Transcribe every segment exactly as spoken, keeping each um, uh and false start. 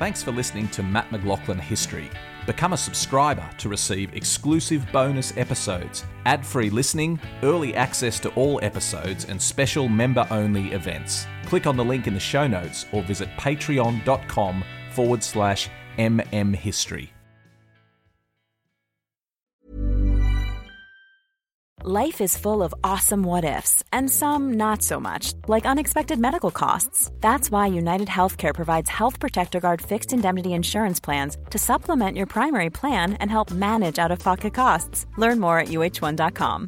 Thanks for listening to Matt McLaughlin History. Become a subscriber to receive exclusive bonus episodes, ad-free listening, early access to all episodes, and special member-only events. Click on the link in the show notes or visit patreon.com forward slash mmhistory. Life is full of awesome what-ifs, and some not so much, like unexpected medical costs. That's why United Healthcare provides Health Protector Guard fixed indemnity insurance plans to supplement your primary plan and help manage out-of-pocket costs. Learn more at U H one dot com.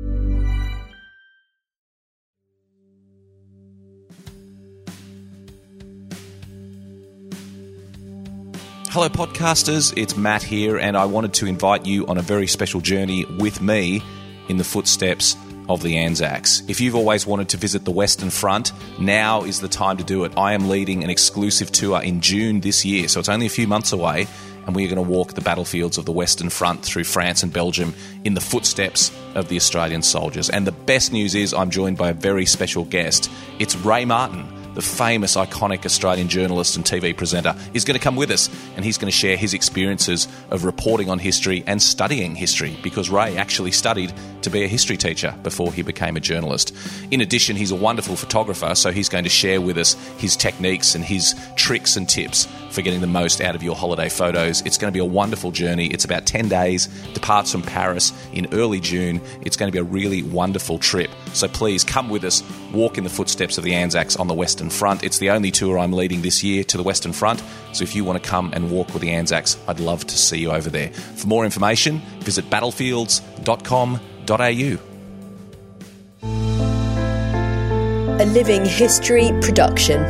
Hello podcasters, it's Matt here, and I wanted to invite you on a very special journey with me in the footsteps of the Anzacs. If you've always wanted to visit the Western Front, now is the time to do it. I am leading an exclusive tour in June this year, so it's only a few months away, and we're going to walk the battlefields of the Western Front through France and Belgium in the footsteps of the Australian soldiers. And the best news is I'm joined by a very special guest. It's Ray Martin, the famous, iconic Australian journalist and T V presenter, is going to come with us, and he's going to share his experiences of reporting on history and studying history, because Ray actually studied to be a history teacher before he became a journalist. In addition, he's a wonderful photographer, so he's going to share with us his techniques and his tricks and tips for getting the most out of your holiday photos. It's going to be a wonderful journey. It's about ten days, departs from Paris in early June. It's going to be a really wonderful trip. So please come with us, walk in the footsteps of the Anzacs on the Western Front. It's the only tour I'm leading this year to the Western Front, so if you want to come and walk with the Anzacs, I'd love to see you over there. For more information, visit battlefields dot com dot a u. A Living History production.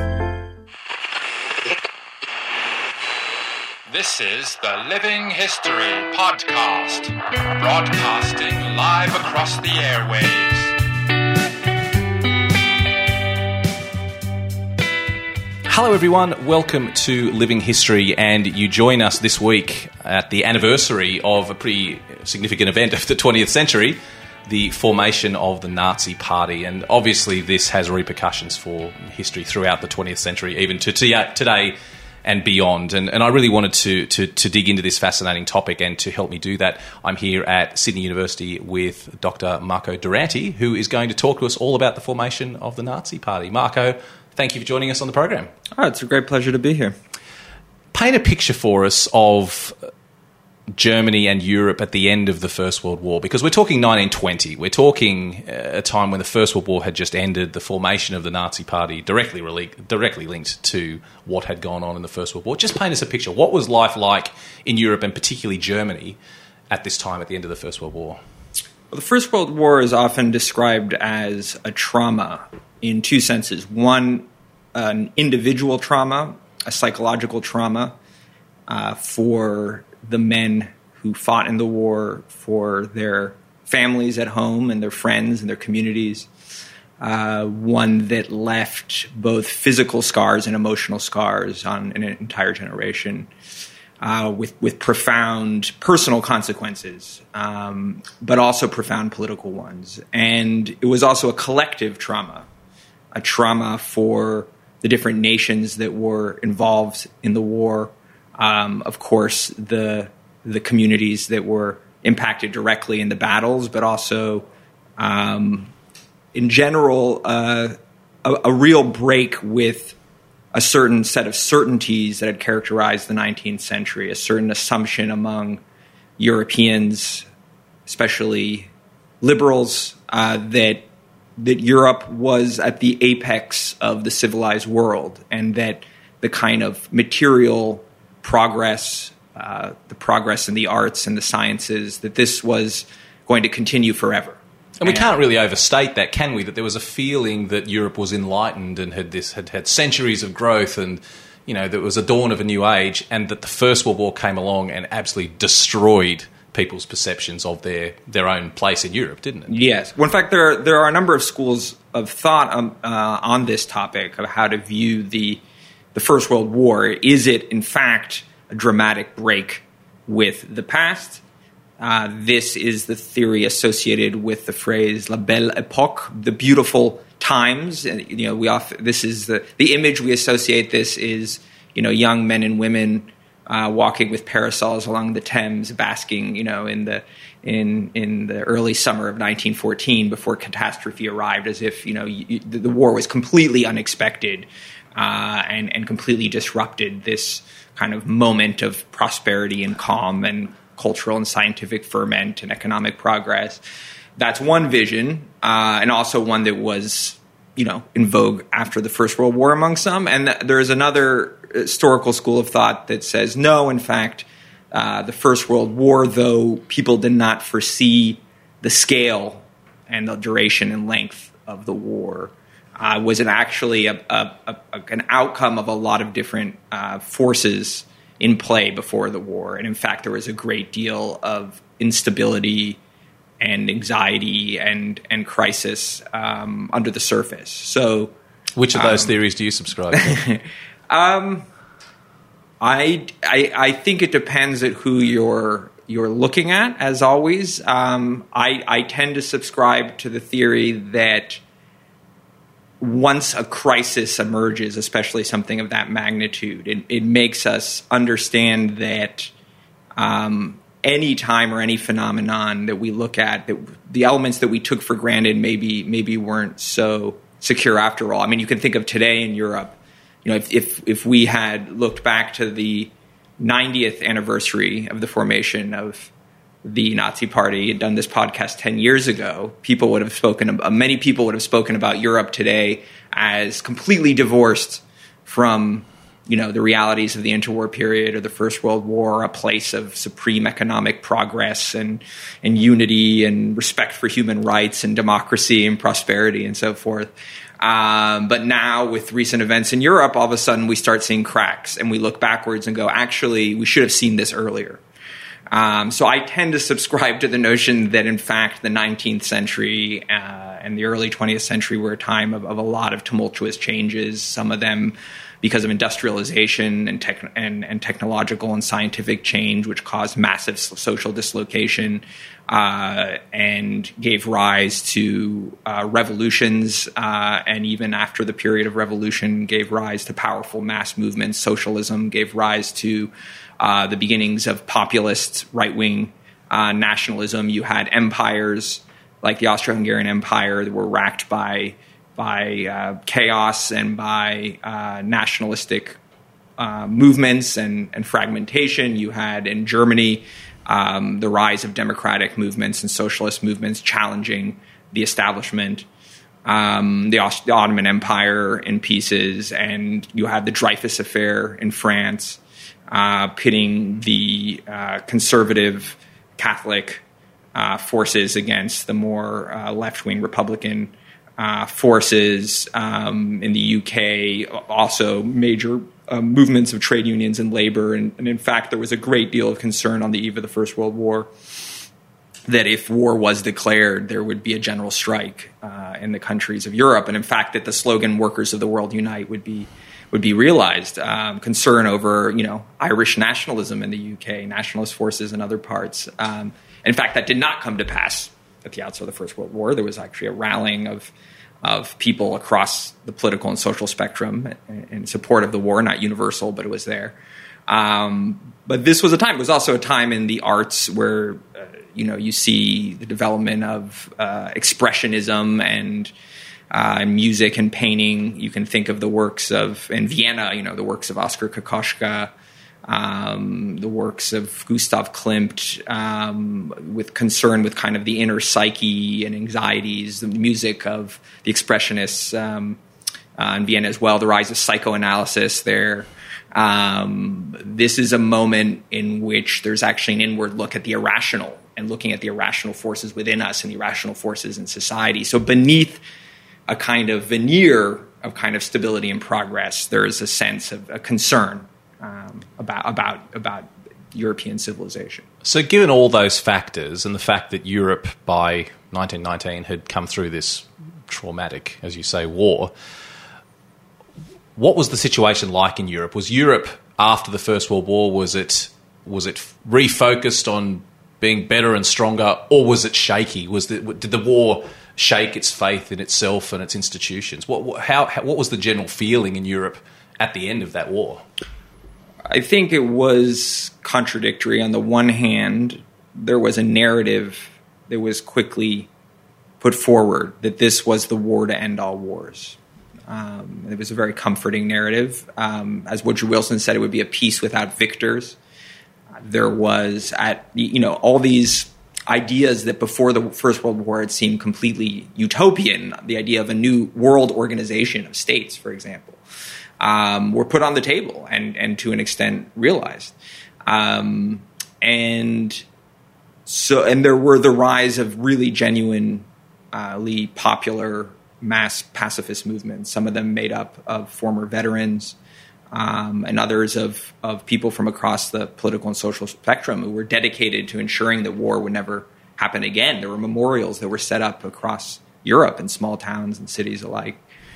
This is the Living History Podcast, broadcasting live across the airwaves. Hello everyone, welcome to Living History, and you join us this week at the anniversary of a pretty significant event of the twentieth century, the formation of the Nazi Party. And obviously this has repercussions for history throughout the twentieth century, even to today and beyond. And, and I really wanted to, to, to dig into this fascinating topic, and to help me do that, I'm here at Sydney University with Doctor Marco Durante, who is going to talk to us all about the formation of the Nazi Party. Marco, thank you for joining us on the program. Oh, it's a great pleasure to be here. Paint a picture for us of Germany and Europe at the end of the First World War, because we're talking nineteen twenty. We're talking a time when the First World War had just ended, the formation of the Nazi Party directly rele- directly linked to what had gone on in the First World War. Just paint us a picture. What was life like in Europe, and particularly Germany, at this time at the end of the First World War? Well, the First World War is often described as a trauma in two senses. One, an individual trauma, a psychological trauma uh, for the men who fought in the war, for their families at home and their friends and their communities. Uh, one that left both physical scars and emotional scars on an entire generation, uh, with, with profound personal consequences, um, but also profound political ones. And it was also a collective trauma, a trauma for the different nations that were involved in the war. Um, of course, the the communities that were impacted directly in the battles, but also, um, in general, uh, a, a real break with a certain set of certainties that had characterized the nineteenth century, a certain assumption among Europeans, especially liberals, uh, that that Europe was at the apex of the civilized world, and that the kind of material progress, uh, the progress in the arts and the sciences, that this was going to continue forever. And we can't really overstate that, can we? That there was a feeling that Europe was enlightened and had this had had centuries of growth, and you know there was a dawn of a new age, and that the First World War came along and absolutely destroyed people's perceptions of their, their own place in Europe, didn't it? Yes. Well, in fact, there are, there are a number of schools of thought um, uh, on this topic of how to view the the First World War. Is it, in fact, a dramatic break with the past? Uh, this is the theory associated with the phrase "la belle époque," the beautiful times. And, you know, we often, this is the the image we associate. This is you know, young men and women uh, walking with parasols along the Thames, basking, you know, in the in in the early summer of nineteen fourteen before catastrophe arrived, as if, you know, you, the, the war was completely unexpected uh, and and completely disrupted this kind of moment of prosperity and calm and cultural and scientific ferment and economic progress. That's one vision, uh, and also one that was, you know, in vogue after the First World War among some. And th- there is another historical school of thought that says, no, in fact, uh, the First World War, though people did not foresee the scale and the duration and length of the war, uh, was an actually a, a, a, an outcome of a lot of different uh, forces in play before the war. And in fact, there was a great deal of instability and anxiety and and crisis um, under the surface. So, which of those um, theories do you subscribe to? um, I, I I think it depends at who you're you're looking at. As always, um, I I tend to subscribe to the theory that once a crisis emerges, especially something of that magnitude, it, it makes us understand that um, any time or any phenomenon that we look at, that the elements that we took for granted maybe maybe weren't so secure after all. I mean, you can think of today in Europe. You know, if if, if we had looked back to the ninetieth anniversary of the formation of the Nazi Party and done this podcast ten years ago, people would have spoken, uh, many people would have spoken about Europe today as completely divorced from, you know, the realities of the interwar period or the First World War, a place of supreme economic progress and, and unity and respect for human rights and democracy and prosperity and so forth. Um, but now with recent events in Europe, all of a sudden we start seeing cracks and we look backwards and go, actually, we should have seen this earlier. Um, so I tend to subscribe to the notion that, in fact, the nineteenth century uh, and the early twentieth century were a time of, of a lot of tumultuous changes, some of them because of industrialization and, tech- and, and technological and scientific change, which caused massive social dislocation uh, and gave rise to uh, revolutions, uh, and even after the period of revolution gave rise to powerful mass movements. Socialism gave rise to Uh, the beginnings of populist right-wing uh, nationalism. You had empires like the Austro-Hungarian Empire that were racked by by uh, chaos and by uh, nationalistic uh, movements and, and fragmentation. You had in Germany um, the rise of democratic movements and socialist movements challenging the establishment. Um, the, Aust- the Ottoman Empire in pieces, and you had the Dreyfus Affair in France. Uh, pitting the uh, conservative Catholic uh, forces against the more uh, left-wing Republican uh, forces um, in the U K. Also, major uh, movements of trade unions and labor, and, and in fact, there was a great deal of concern on the eve of the First World War that if war was declared, there would be a general strike uh, in the countries of Europe, and in fact, that the slogan "Workers of the World Unite" would be. would be realized. Um, concern over, you know, Irish nationalism in the U K, nationalist forces in other parts. Um, in fact, that did not come to pass at the outset of the First World War. There was actually a rallying of of people across the political and social spectrum in, in support of the war, not universal, but it was there. Um, but this was a time, it was also a time in the arts where, uh, you know, you see the development of uh, expressionism and Uh, music and painting. You can think of the works of, in Vienna, you know, the works of Oskar Kokoschka, um, the works of Gustav Klimt, um, with concern with kind of the inner psyche and anxieties, the music of the expressionists um, uh, in Vienna as well, the rise of psychoanalysis there. Um, this is a moment in which there's actually an inward look at the irrational and looking at the irrational forces within us and the irrational forces in society. So beneath a kind of veneer of kind of stability and progress, there is a sense of a concern um, about about about European civilization. So given all those factors and the fact that Europe by nineteen nineteen had come through this traumatic, as you say, war, what was the situation like in Europe? Was Europe after the First World War, was it was it refocused on being better and stronger, or was it shaky? Was the, did the war shake its faith in itself and its institutions? What, what, how, how, what was the general feeling in Europe at the end of that war? I think it was contradictory. On the one hand, there was a narrative that was quickly put forward that this was the war to end all wars. Um, it was a very comforting narrative. Um, as Woodrow Wilson said, it would be a peace without victors. Uh, there was, at you know, all these ideas that before the First World War had seemed completely utopian, the idea of a new world organization of states, for example, um, were put on the table and, and to an extent realized. Um, and so, and there were the rise of really genuinely popular mass pacifist movements, some of them made up of former veterans, um, and others of, of people from across the political and social spectrum who were dedicated to ensuring that war would never happen again. There were memorials that were set up across Europe in small towns and cities alike.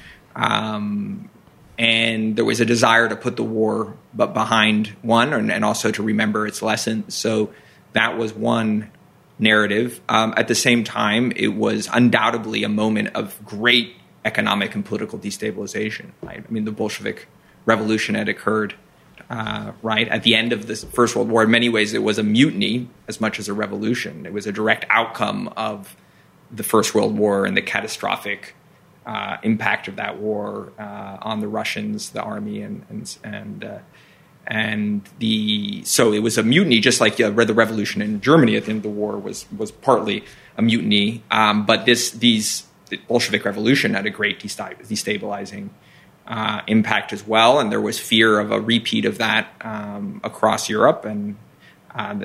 Um, and there was a desire to put the war but behind one and, and also to remember its lessons. So that was one narrative. Um, at the same time, it was undoubtedly a moment of great economic and political destabilization. Right? I mean, the Bolshevik Revolution had occurred uh, right at the end of the First World War. In many ways, it was a mutiny as much as a revolution. It was a direct outcome of the First World War and the catastrophic uh, impact of that war uh, on the Russians, the army, and and and. Uh, And the so it was a mutiny, just like uh, the revolution in Germany at the end of the war was was partly a mutiny. Um, but this these the Bolshevik Revolution had a great destabilizing uh, impact as well, and there was fear of a repeat of that um, across Europe. And uh,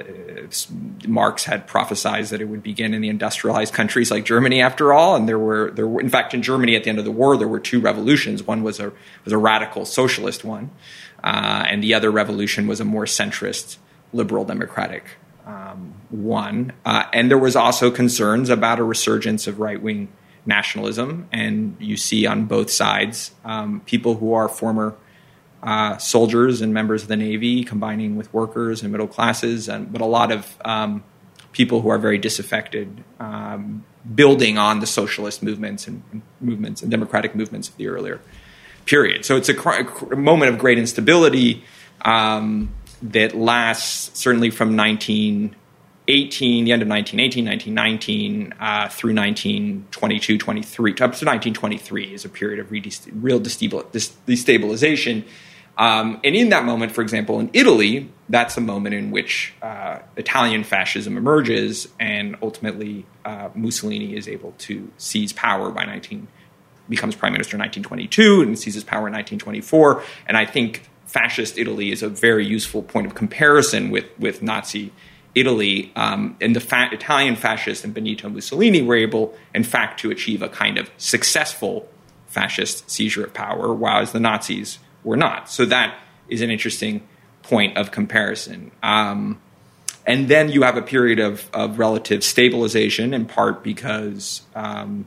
Marx had prophesied that it would begin in the industrialized countries like Germany, after all. And there were there were in fact in Germany at the end of the war there were two revolutions. One was a was a radical socialist one. Uh, and the other revolution was a more centrist, liberal democratic um, one. Uh, and there was also concerns about a resurgence of right-wing nationalism. And you see on both sides um, people who are former uh, soldiers and members of the Navy combining with workers and middle classes, and, but a lot of um, people who are very disaffected, um, building on the socialist movements and, and movements and democratic movements of the earlier period. So it's a, cr- a moment of great instability um, that lasts certainly from nineteen eighteen, the end of nineteen eighteen, nineteen nineteen, uh, through nineteen twenty-two, twenty-three, up to nineteen twenty-three is a period of re- real destabilization. Um, and in that moment, for example, in Italy, that's a moment in which uh, Italian fascism emerges, and ultimately uh, Mussolini is able to seize power by nineteen becomes prime minister in nineteen twenty-two and seizes power in nineteen twenty-four. And I think fascist Italy is a very useful point of comparison with, with Nazi Italy. Um, and the fa- Italian fascists and Benito Mussolini were able, in fact, to achieve a kind of successful fascist seizure of power, whereas the Nazis were not. So that is an interesting point of comparison. Um, and then you have a period of, of relative stabilization, in part because um,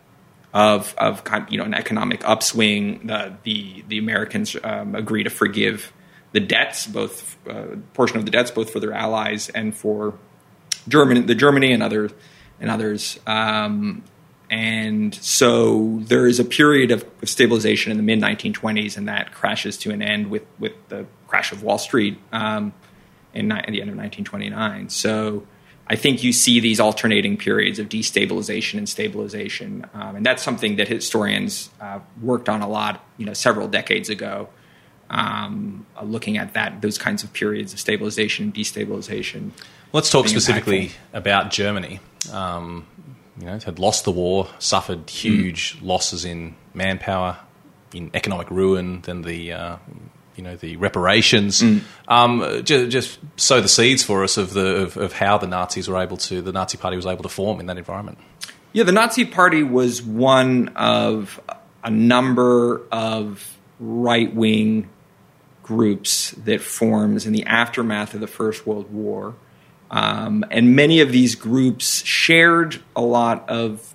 Of, of you know an economic upswing. The the, the Americans um, agree to forgive the debts, both uh, portion of the debts, both for their allies and for Germany, the Germany and other and others. Um, and so there is a period of, of stabilization in the mid nineteen twenties, and that crashes to an end with, with the crash of Wall Street um, in at the end of nineteen twenty-nine. So I think you see these alternating periods of destabilization and stabilization, um, and that's something that historians uh, worked on a lot, you know, several decades ago, um, uh, looking at that those kinds of periods of stabilization and destabilization. Let's talk specifically impactful. about Germany. Um, you know, it had lost the war, suffered huge mm. losses in manpower, in economic ruin, then the uh, you know, the reparations. Mm. Um, just, just sow the seeds for us of the of, of how the Nazis were able to, the Nazi Party was able to form in that environment. Yeah, the Nazi Party was one of a number of right-wing groups that forms in the aftermath of the First World War. Um, and many of these groups shared a lot of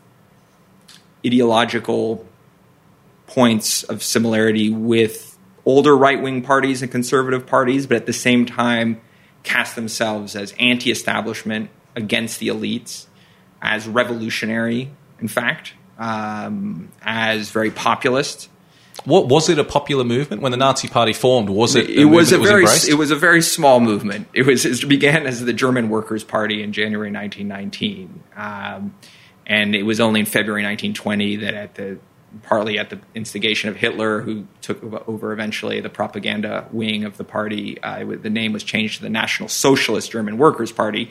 ideological points of similarity with older right-wing parties and conservative parties, but at the same time cast themselves as anti-establishment, against the elites, as revolutionary, in fact, um, as very populist. What was it? A popular movement when the Nazi Party formed? Was it? It was a was very embraced? it was a very small movement. It was it began as the German Workers' Party in January nineteen nineteen, um, and it was only in February nineteen twenty that, at the partly at the instigation of Hitler, who took over eventually the propaganda wing of the party, uh, the name was changed to the National Socialist German Workers' Party.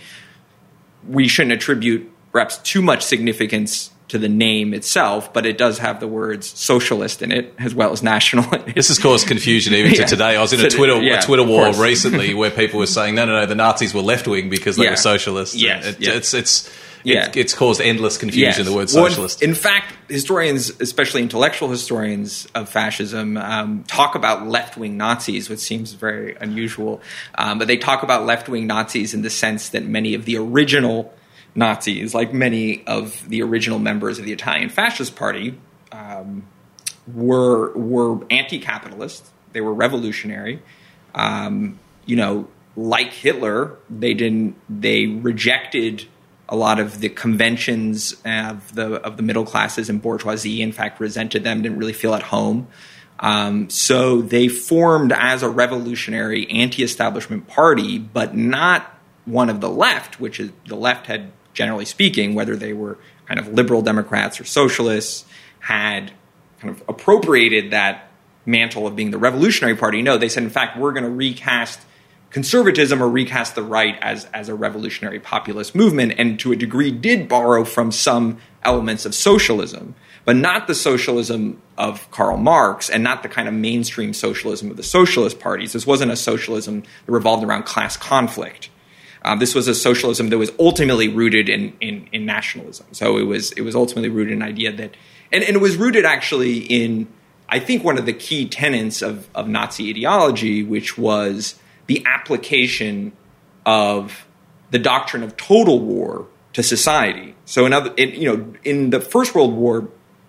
We shouldn't attribute perhaps too much significance to the name itself, but it does have the words socialist in it as well as national in it. This has caused confusion even Yeah. to today. I was in a So, Twitter yeah, a Twitter of war course. recently where people were saying, no, no, no, the Nazis were left-wing because they Yeah. were socialists. Yes, It- yeah. It's, it's, Yeah. it, it's caused endless confusion, Yes. the word Well, in- socialist. in fact, historians, especially intellectual historians of fascism, um, talk about left-wing Nazis, which seems very unusual. Um, but they talk about left-wing Nazis in the sense that many of the original Nazis, like many of the original members of the Italian Fascist Party, um, were were anti-capitalist. They were revolutionary. Um, you know, like Hitler, they didn't. They rejected a lot of the conventions of the of the middle classes and bourgeoisie. In fact, resented them. Didn't really feel at home. Um, so they formed as a revolutionary anti-establishment party, but not one of the left, which is the left had, generally speaking, whether they were kind of liberal Democrats or socialists, had kind of appropriated that mantle of being the revolutionary party. No, they said, in fact, we're going to recast conservatism or recast the right as, as a revolutionary populist movement, and to a degree did borrow from some elements of socialism, but not the socialism of Karl Marx and not the kind of mainstream socialism of the socialist parties. This wasn't a socialism that revolved around class conflict. Uh, this was a socialism that was ultimately rooted in, in, in nationalism. So it was it was ultimately rooted in an idea that, and, and it was rooted actually in, I think, one of the key tenets of, of Nazi ideology, which was the application of the doctrine of total war to society. So in other, in, you know, in the First World War,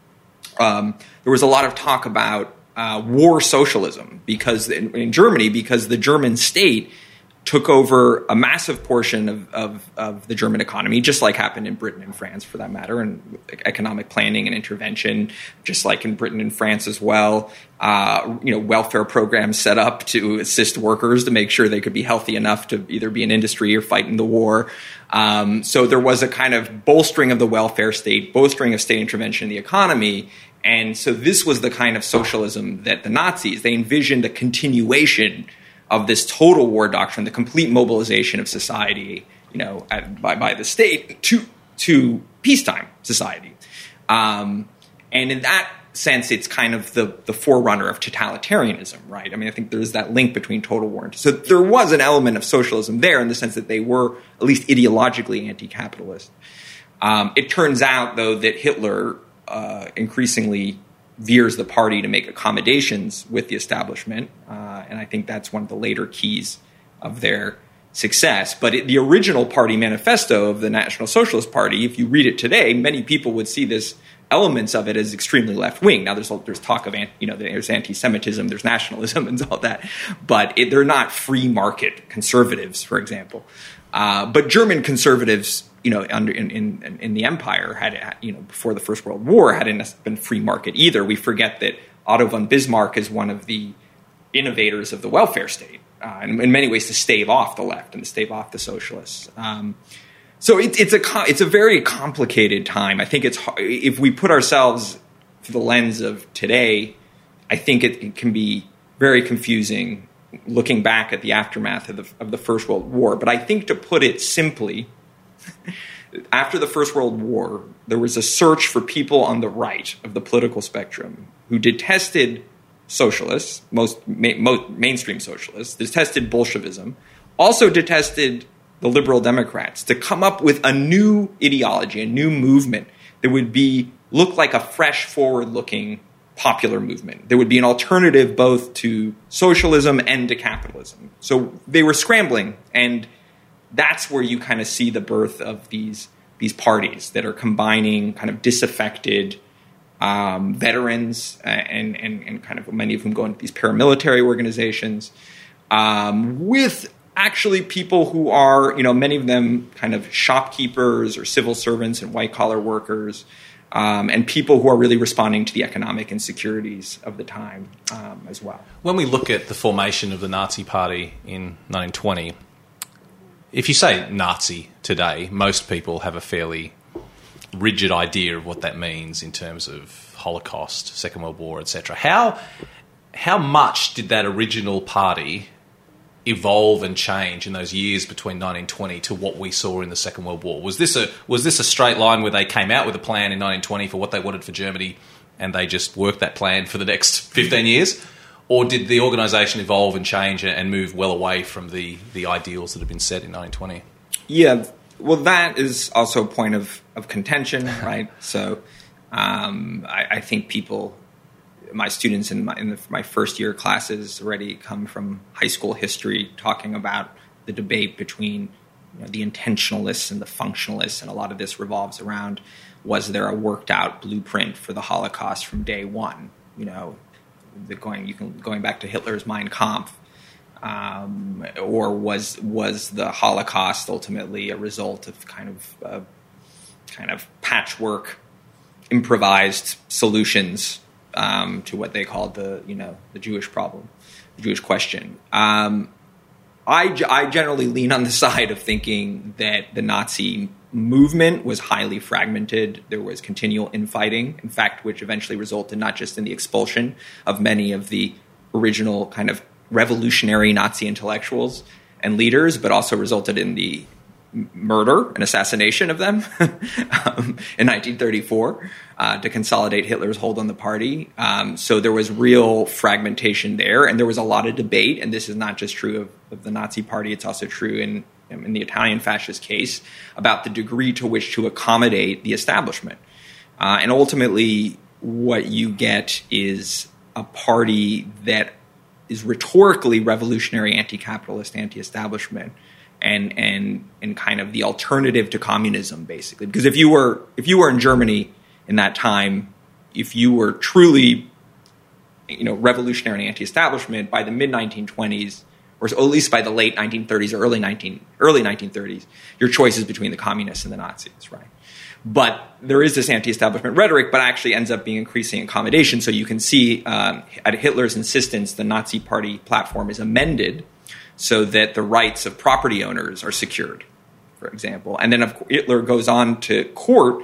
um, there was a lot of talk about uh, war socialism because in, in Germany, because the German state took over a massive portion of, of, of the German economy, just like happened in Britain and France, for that matter, and economic planning and intervention, just like in Britain and France as well. Uh, you know, welfare programs set up to assist workers to make sure they could be healthy enough to either be in industry or fight in the war. Um, so there was a kind of bolstering of the welfare state, bolstering of state intervention in the economy. And so this was the kind of socialism that the Nazis, they envisioned a continuation of this total war doctrine, the complete mobilization of society, you know, at, by, by the state to to peacetime society, um, and in that sense, it's kind of the the forerunner of totalitarianism, right? I mean, I think there's that link between total war and so there was an element of socialism there in the sense that they were at least ideologically anti-capitalist. Um, it turns out, though, that Hitler uh, increasingly veers the party to make accommodations with the establishment, uh, and I think that's one of the later keys of their success. But it, the original party manifesto of the National Socialist Party, if you read it today, many people would see this elements of it as extremely left-wing. Now, there's there's talk of, you know, there's anti-Semitism, there's nationalism, and all that, but it, they're not free market conservatives, for example. Uh, but German conservatives, you know, under in, in in the empire had, you know, before the First World War hadn't been free market either. We forget that Otto von Bismarck is one of the innovators of the welfare state, uh, and in many ways to stave off the left and to stave off the socialists. Um, so it, it's a it's a very complicated time. I think it's if we put ourselves through the lens of today, I think it, it can be very confusing looking back at the aftermath of the, of the First World War. But I think, to put it simply, after the First World War, there was a search for people on the right of the political spectrum who detested socialists, most, ma- most mainstream socialists, detested Bolshevism, also detested the liberal Democrats, to come up with a new ideology, a new movement that would be look like a fresh, forward-looking popular movement. There would be an alternative both to socialism and to capitalism. So they were scrambling, and that's where you kind of see the birth of these these parties that are combining kind of disaffected um, veterans and, and and kind of many of whom go into these paramilitary organizations um, with actually people who are, you know, many of them kind of shopkeepers or civil servants and white collar workers. um, and people who are really responding to the economic insecurities of the time um, as well. When we look at the formation of the Nazi Party in nineteen twenty, if you say Nazi today, most people have a fairly rigid idea of what that means in terms of Holocaust, Second World War, et cetera. How how much did that original party evolve and change in those years between nineteen twenty to what we saw in the Second World War? Was this a was this a straight line where they came out with a plan in nineteen twenty for what they wanted for Germany and they just worked that plan for the next fifteen years? Or did the organisation evolve and change and move well away from the, the ideals that had been set in nineteen twenty? Yeah, well, that is also a point of, of contention, right? So um, I, I think people, my students in my, in the, my first year classes already come from high school history talking about the debate between you know, the intentionalists and the functionalists, and a lot of this revolves around, was there a worked out blueprint for the Holocaust from day one? You know, the going you can going back to Hitler's Mein Kampf. Um, or was was the Holocaust ultimately a result of kind of uh, kind of patchwork, improvised solutions um, to what they called the you know the Jewish problem, the Jewish question? Um, I I generally lean on the side of thinking that the Nazi movement was highly fragmented. There was continual infighting, in fact, which eventually resulted not just in the expulsion of many of the original kind of revolutionary Nazi intellectuals and leaders, but also resulted in the murder and assassination of them um, in nineteen thirty-four uh, to consolidate Hitler's hold on the party. Um, so there was real fragmentation there, and there was a lot of debate, and this is not just true of, of the Nazi Party, it's also true in, in the Italian fascist case, about the degree to which to accommodate the establishment. Uh, and ultimately, what you get is a party that is rhetorically revolutionary, anti-capitalist, anti-establishment, and and and kind of the alternative to communism, basically. Because if you were if you were in Germany in that time, if you were truly, you know, revolutionary and anti-establishment by the mid nineteen twenties, or at least by the late nineteen thirties or early nineteen early nineteen thirties, your choice is between the communists and the Nazis, right? But there is this anti-establishment rhetoric, but actually ends up being increasing accommodation. So you can see um, at Hitler's insistence, the Nazi Party platform is amended so that the rights of property owners are secured, for example. And then of course, Hitler goes on to court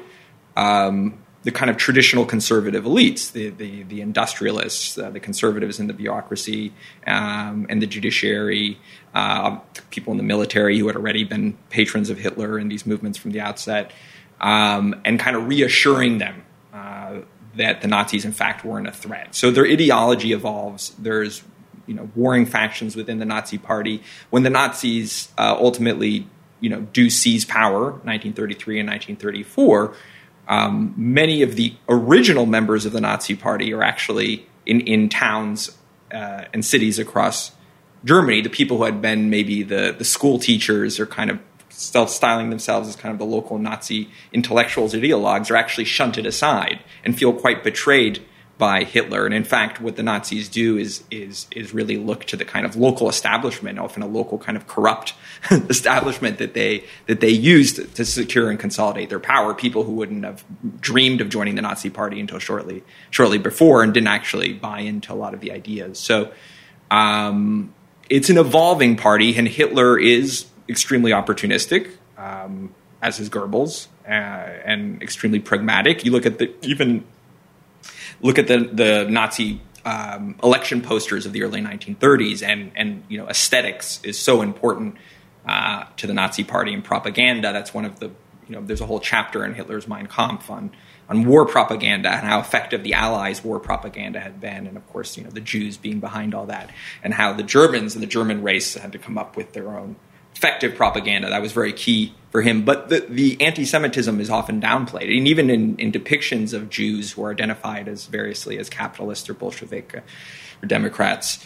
um, the kind of traditional conservative elites, the the, the industrialists, uh, the conservatives in the bureaucracy um, and the judiciary, uh, people in the military who had already been patrons of Hitler and these movements from the outset. Um, and kind of reassuring them uh, that the Nazis, in fact, weren't a threat. So their ideology evolves. There's, you know, warring factions within the Nazi Party. When the Nazis uh, ultimately, you know, do seize power, nineteen thirty-three and nineteen thirty-four, um, many of the original members of the Nazi Party are actually in, in towns uh, and cities across Germany. The people who had been maybe the, the school teachers or kind of self-styling themselves as kind of the local Nazi intellectuals or ideologues are actually shunted aside and feel quite betrayed by Hitler. And in fact, what the Nazis do is is is really look to the kind of local establishment, often a local kind of corrupt establishment that they that they used to, to secure and consolidate their power. People who wouldn't have dreamed of joining the Nazi Party until shortly shortly before and didn't actually buy into a lot of the ideas. So um, it's an evolving party, and Hitler is extremely opportunistic, um, as is Goebbels, uh, and extremely pragmatic. You look at the even look at the the Nazi um, election posters of the early nineteen thirties, and and you know aesthetics is so important uh, to the Nazi Party and propaganda. That's one of the you know there's a whole chapter in Hitler's Mein Kampf on on war propaganda and how effective the Allies' war propaganda had been, and of course you know the Jews being behind all that, and how the Germans and the German race had to come up with their own effective propaganda. That was very key for him. But the, the anti-Semitism is often downplayed. And even in, in depictions of Jews who are identified as variously as capitalists or Bolshevik or Democrats,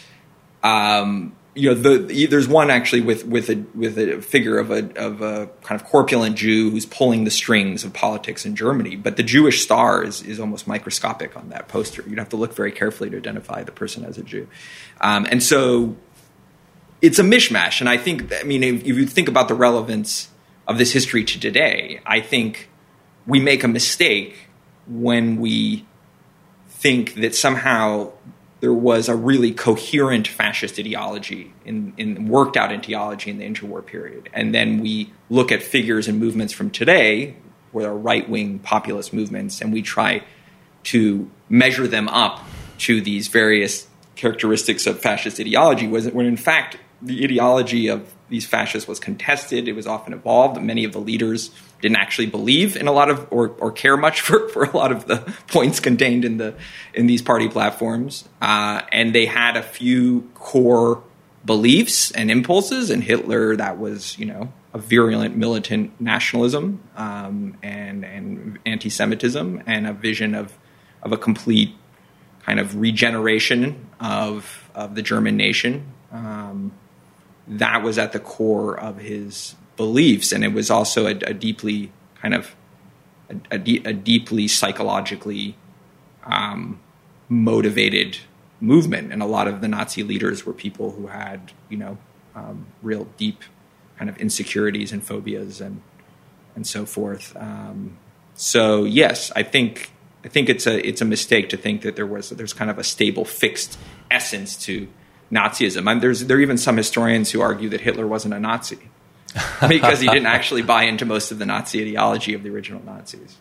um, you know, the, the, there's one actually with with a with a figure of a of a kind of corpulent Jew who's pulling the strings of politics in Germany. But the Jewish star is is almost microscopic on that poster. You'd have to look very carefully to identify the person as a Jew. Um, and so it's a mishmash. And I think, I mean, if, if you think about the relevance of this history to today, I think we make a mistake when we think that somehow there was a really coherent fascist ideology in, in worked out ideology in the interwar period. And then we look at figures and movements from today, where are right-wing populist movements, and we try to measure them up to these various characteristics of fascist ideology, when in fact the ideology of these fascists was contested. It was often evolved. Many of the leaders didn't actually believe in a lot of, or, or care much for, for a lot of the points contained in the in these party platforms. Uh, and they had a few core beliefs and impulses. And Hitler, that was, you know, a virulent militant nationalism um, and and anti-Semitism, and a vision of of a complete kind of regeneration of of the German nation. Um, that was at the core of his beliefs, and it was also a, a deeply kind of a, a, de- a deeply psychologically um, motivated movement. And a lot of the Nazi leaders were people who had, you know, um, real deep kind of insecurities and phobias and and so forth. Um, so yes, I think I think it's a it's a mistake to think that there was there's kind of a stable, fixed essence to Nazism. I mean, there's there are even some historians who argue that Hitler wasn't a Nazi because he didn't actually buy into most of the Nazi ideology of the original Nazis.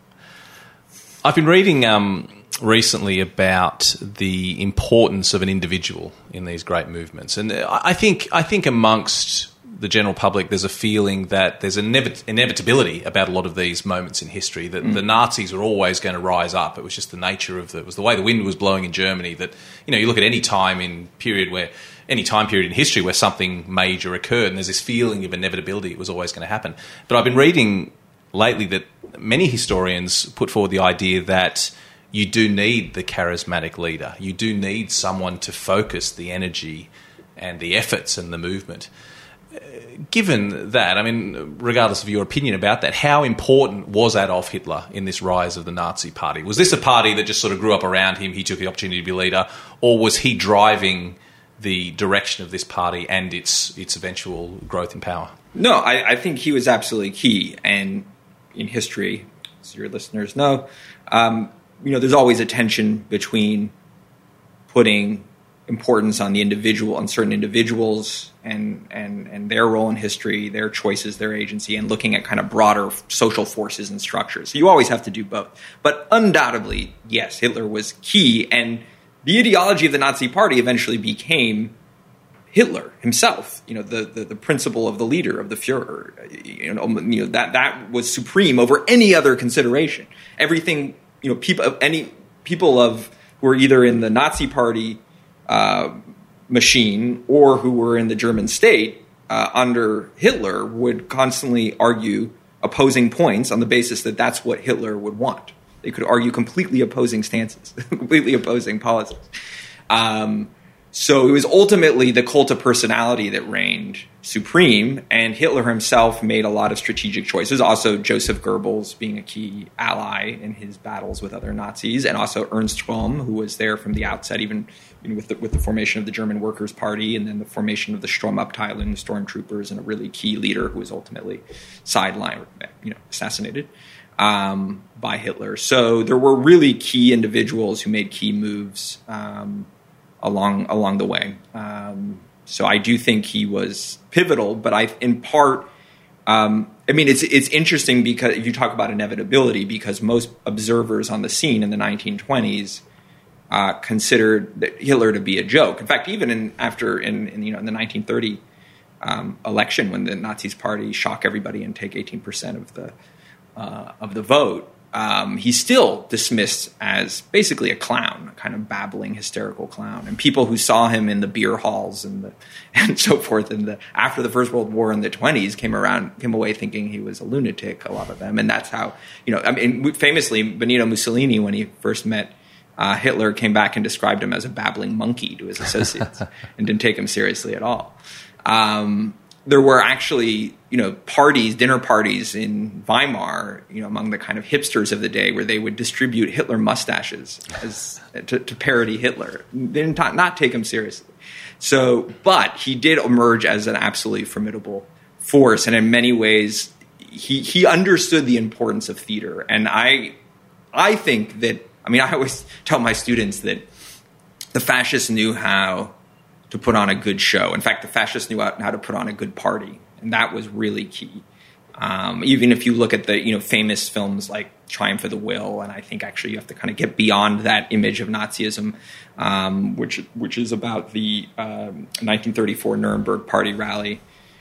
I've been reading um, recently about the importance of an individual in these great movements, and I think I think amongst the general public, there's a feeling that there's an inevit- inevitability about a lot of these moments in history, that mm. the Nazis are always going to rise up. It was just the nature of the, it was the way the wind was blowing in Germany, that, you know, you look at any time in period where, any time period in history where something major occurred, and there's this feeling of inevitability, it was always going to happen. But I've been reading lately that many historians put forward the idea that you do need the charismatic leader. You do need someone to focus the energy and the efforts and the movement. Given that, I mean, regardless of your opinion about that, how important was Adolf Hitler in this rise of the Nazi Party? Was this a party that just sort of grew up around him, he took the opportunity to be leader, or was he driving the direction of this party and its its eventual growth in power? No, I, I think he was absolutely key. And in history, as your listeners know, um, you know, there's always a tension between putting importance on the individual, on certain individuals and, and, and their role in history, their choices, their agency, and looking at kind of broader social forces and structures. So you always have to do both. But undoubtedly, yes, Hitler was key, and the ideology of the Nazi Party eventually became Hitler himself, you know, the, the, the principle of the leader, of the Führer, you know, you know, that, that was supreme over any other consideration. Everything, you know, people, any people of, who were either in the Nazi Party Uh, machine or who were in the German state uh, under Hitler would constantly argue opposing points on the basis that that's what Hitler would want. They could argue completely opposing stances, completely opposing policies. Um, so it was ultimately the cult of personality that reigned supreme, and Hitler himself made a lot of strategic choices. Also, Joseph Goebbels being a key ally in his battles with other Nazis, and also Ernst Röhm, who was there from the outset, even you know, with the, with the formation of the German Workers' Party, and then the formation of the Sturmabteilung, the stormtroopers, and a really key leader who was ultimately sidelined, you know, assassinated um, by Hitler. So there were really key individuals who made key moves um, along along the way. Um, so I do think he was pivotal, but I, in part, um, I mean, it's it's interesting because if you talk about inevitability, because most observers on the scene in the nineteen twenties uh, considered Hitler to be a joke. In fact, even in after in, in you know in the nineteen thirty um, election, when the Nazis party shock everybody and take eighteen percent of the uh, of the vote, Um, he's still dismissed as basically a clown, a kind of babbling, hysterical clown. And people who saw him in the beer halls and the, and so forth in the after the First World War in the twenties came around, came away thinking he was a lunatic. A lot of them, and that's how you know. I mean, famously, Benito Mussolini, when he first met uh, Hitler, came back and described him as a babbling monkey to his associates and didn't take him seriously at all. Um, There were actually, you know, parties, dinner parties in Weimar, you know, among the kind of hipsters of the day, where they would distribute Hitler mustaches as to, to parody Hitler. They did not, not take him seriously. So, but he did emerge as an absolutely formidable force, and in many ways, he he understood the importance of theater. And I, I think that, I mean, I always tell my students that the fascists knew how to put on a good show. In fact, the fascists knew how to put on a good party, and that was really key. Um, even if you look at the, you know, famous films like Triumph of the Will, and I think actually you have to kind of get beyond that image of Nazism, um, which which is about the um, nineteen thirty-four Nuremberg Party rally.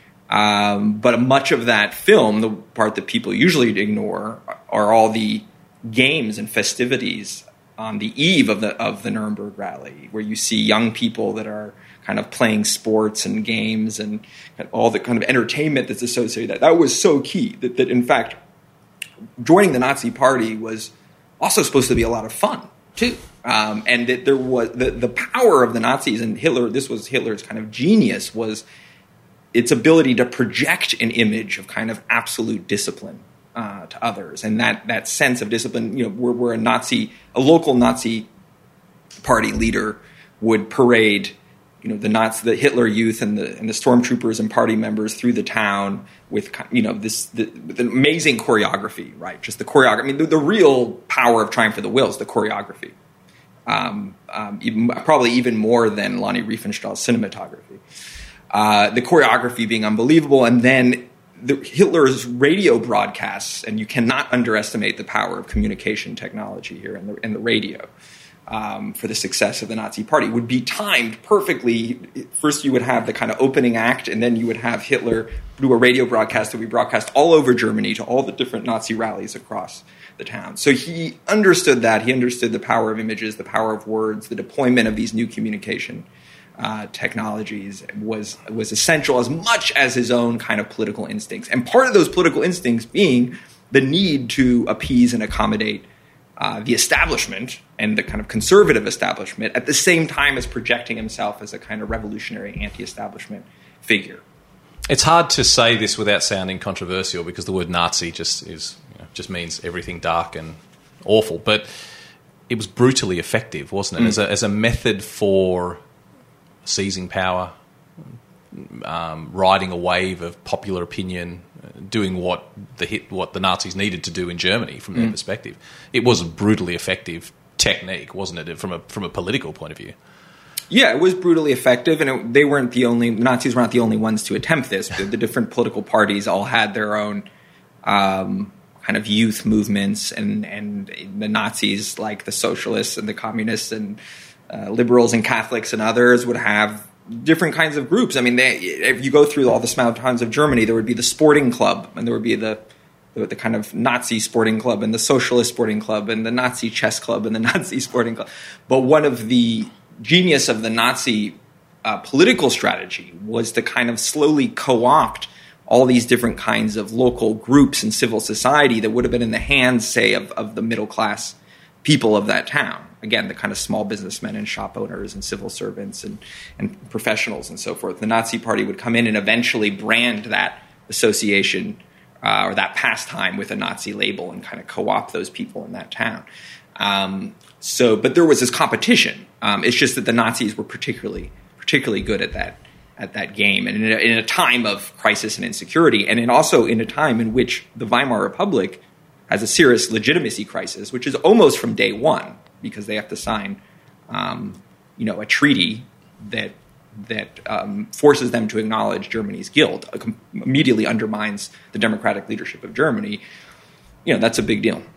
Um, but much of that film, the part that people usually ignore, are all the games and festivities on the eve of the of the Nuremberg rally, where you see young people that are kind of playing sports and games and all the kind of entertainment that's associated with that. That was so key that, that, in fact, joining the Nazi Party was also supposed to be a lot of fun, too. Um, and that there was the, the power of the Nazis, and Hitler, this was Hitler's kind of genius, was its ability to project an image of kind of absolute discipline uh, to others. And that, that sense of discipline, you know, where, where a Nazi, a local Nazi party leader would parade, you know, the Nazi, the Hitler Youth and the and the stormtroopers and party members through the town with, you know, this the, the amazing choreography, right? Just the choreography. I mean, the, the real power of Triumph of the Will is the choreography. Um, um, even, probably even more than Lonnie Riefenstahl's cinematography. Uh, the choreography being unbelievable, and then the, Hitler's radio broadcasts, and you cannot underestimate the power of communication technology here in the in the radio. Um, for the success of the Nazi Party, would be timed perfectly. First, you would have the kind of opening act, and then you would have Hitler do a radio broadcast that would be broadcast all over Germany to all the different Nazi rallies across the town. So he understood that. He understood the power of images, the power of words, the deployment of these new communication uh, technologies was was essential as much as his own kind of political instincts. And part of those political instincts being the need to appease and accommodate Uh, the establishment and the kind of conservative establishment at the same time as projecting himself as a kind of revolutionary anti-establishment figure. It's hard to say this without sounding controversial because the word Nazi just is you know, just means everything dark and awful. But it was brutally effective, wasn't it? Mm. As, a, as a method for seizing power, um, riding a wave of popular opinion, doing what the hit, what the Nazis needed to do in Germany from their mm. perspective. It was a brutally effective technique, wasn't it, from a from a political point of view? Yeah, it was brutally effective, and it, they weren't the only the Nazis weren't the only ones to attempt this. The, the different political parties all had their own um, kind of youth movements, and and the Nazis, like the socialists and the communists and uh, liberals and Catholics and others, would have different kinds of groups. I mean, they, if you go through all the small towns of Germany, there would be the sporting club, and there would be the, the the kind of Nazi sporting club, and the socialist sporting club, and the Nazi chess club, and the Nazi sporting club. But one of the genius of the Nazi uh, political strategy was to kind of slowly co-opt all these different kinds of local groups in civil society that would have been in the hands, say, of, of the middle class people of that town. Again, the kind of small businessmen and shop owners and civil servants and, and professionals and so forth. The Nazi Party would come in and eventually brand that association uh, or that pastime with a Nazi label and kind of co-opt those people in that town. Um, so, but there was this competition. Um, it's just that the Nazis were particularly particularly good at that at that game, and in a, in a time of crisis and insecurity, and in also in a time in which the Weimar Republic has a serious legitimacy crisis, which is almost from day one, because they have to sign, um, you know, a treaty that that um, forces them to acknowledge Germany's guilt, uh, com- immediately undermines the democratic leadership of Germany. You know, that's a big deal.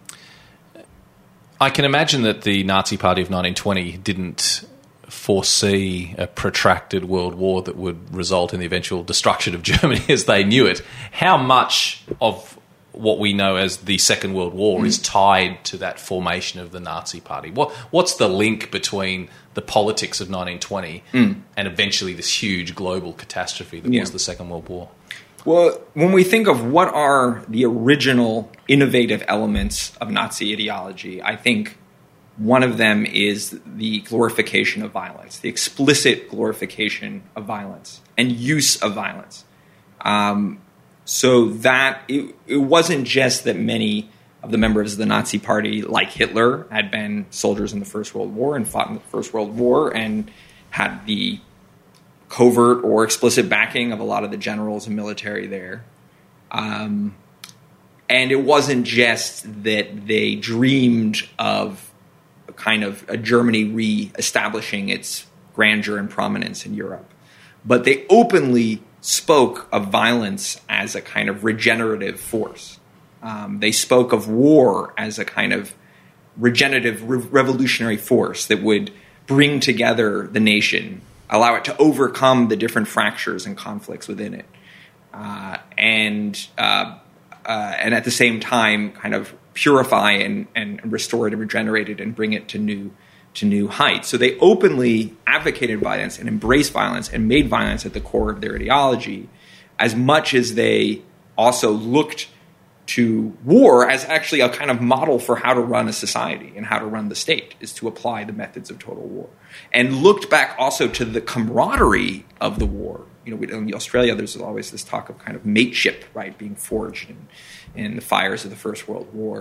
I can imagine that the Nazi Party of nineteen twenty didn't foresee a protracted world war that would result in the eventual destruction of Germany as they knew it. How much of what we know as the Second World War mm. is tied to that formation of the Nazi Party? What What's the link between the politics of nineteen twenty mm. and eventually this huge global catastrophe that yeah. was the Second World War? Well, when we think of what are the original innovative elements of Nazi ideology, I think one of them is the glorification of violence, the explicit glorification of violence and use of violence. Um, so that it, it wasn't just that many of the members of the Nazi Party, like Hitler, had been soldiers in the First World War and fought in the First World War and had the covert or explicit backing of a lot of the generals and military there. Um, And it wasn't just that they dreamed of a kind of a Germany re-establishing its grandeur and prominence in Europe, but they openly spoke of violence as a kind of regenerative force. Um, they spoke of war as a kind of regenerative, re- revolutionary force that would bring together the nation, allow it to overcome the different fractures and conflicts within it, uh, and uh, uh, and at the same time kind of purify and, and restore it and regenerate it and bring it to new to new heights. So they openly advocated violence and embraced violence and made violence at the core of their ideology, as much as they also looked to war as actually a kind of model for how to run a society and how to run the state, is to apply the methods of total war. And looked back also to the camaraderie of the war. You know, in Australia, there's always this talk of kind of mateship, right, being forged in, in the fires of the First World War.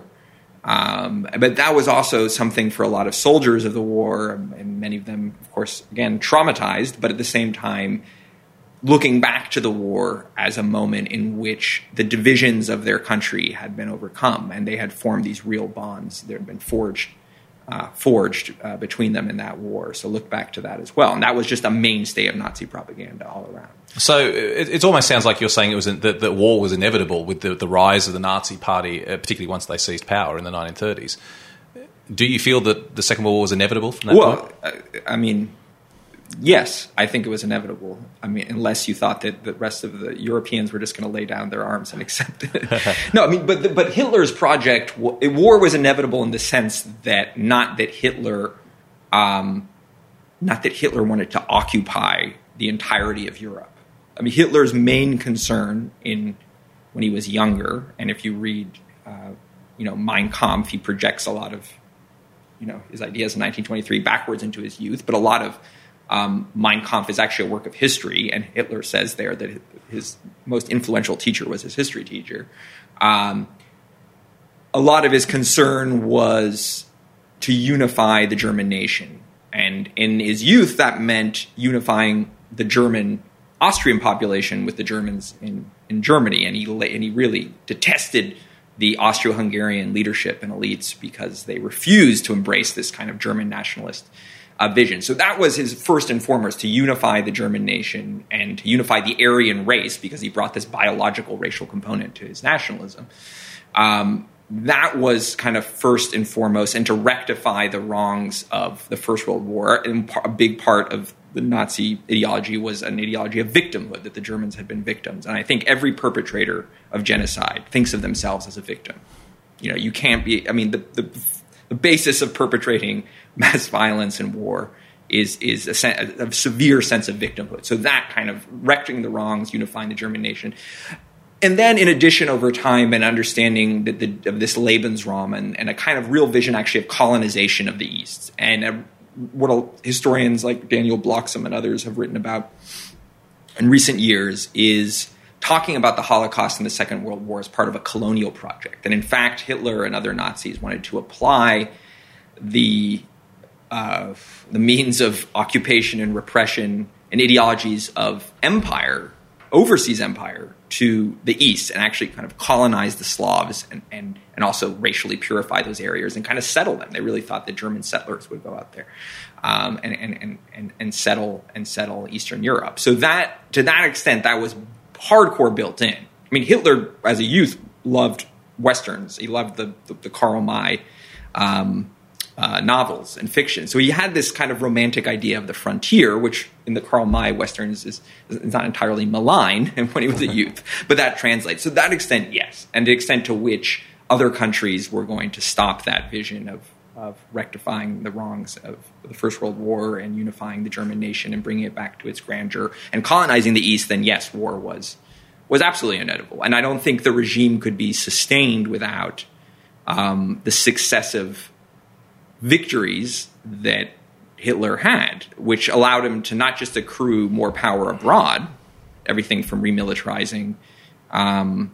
Um, but that was also something for a lot of soldiers of the war, and many of them, of course, again, traumatized, but at the same time, looking back to the war as a moment in which the divisions of their country had been overcome, and they had formed these real bonds that had been forged uh, forged uh, between them in that war. So look back to that as well. And that was just a mainstay of Nazi propaganda all around. So it, it almost sounds like you're saying it was in, that, that war was inevitable with the, the rise of the Nazi Party, uh, particularly once they seized power in the nineteen thirties. Do you feel that the Second World War was inevitable from that well, point? Well, I mean, yes, I think it was inevitable. I mean, unless you thought that the rest of the Europeans were just going to lay down their arms and accept it. No, I mean, but but Hitler's project, war was inevitable in the sense that not that Hitler, um, not that Hitler wanted to occupy the entirety of Europe. I mean, Hitler's main concern in when he was younger, and if you read, uh, you know, Mein Kampf, he projects a lot of, you know, his ideas in nineteen twenty-three backwards into his youth, but a lot of Um, Mein Kampf is actually a work of history, and Hitler says there that his most influential teacher was his history teacher. Um, a lot of his concern was to unify the German nation. And in his youth, that meant unifying the German Austrian population with the Germans in, in Germany. And he, and he really detested the Austro-Hungarian leadership and elites because they refused to embrace this kind of German nationalist Uh, vision. So that was his first and foremost, to unify the German nation and to unify the Aryan race, because he brought this biological racial component to his nationalism. Um, that was kind of first and foremost, and to rectify the wrongs of the First World War. And a big part of the Nazi ideology was an ideology of victimhood, that the Germans had been victims. And I think every perpetrator of genocide thinks of themselves as a victim. You know, you can't be, I mean, the, the The basis of perpetrating mass violence and war is is a, sen- a severe sense of victimhood. So that kind of recting the wrongs, unifying the German nation. And then in addition, over time, an understanding that the, of this Lebensraum and, and a kind of real vision actually of colonization of the East. And uh, what historians like Daniel Bloxham and others have written about in recent years is talking about the Holocaust and the Second World War as part of a colonial project. And in fact, Hitler and other Nazis wanted to apply the uh, the means of occupation and repression and ideologies of empire, overseas empire, to the East, and actually kind of colonize the Slavs and, and, and also racially purify those areas and kind of settle them. They really thought that German settlers would go out there um, and, and, and, and, and settle and settle Eastern Europe. So that, to that extent, that was hardcore built in. I mean, Hitler, as a youth, loved Westerns. He loved the, the, the Karl May um, uh, novels and fiction. So he had this kind of romantic idea of the frontier, which in the Karl May Westerns is, is not entirely malign when he was a youth, but that translates. So to that extent, yes. And the extent to which other countries were going to stop that vision of, of rectifying the wrongs of the First World War and unifying the German nation and bringing it back to its grandeur and colonizing the East, then yes, war was was absolutely inevitable. And I don't think the regime could be sustained without um, the successive victories that Hitler had, which allowed him to not just accrue more power abroad, everything from remilitarizing um,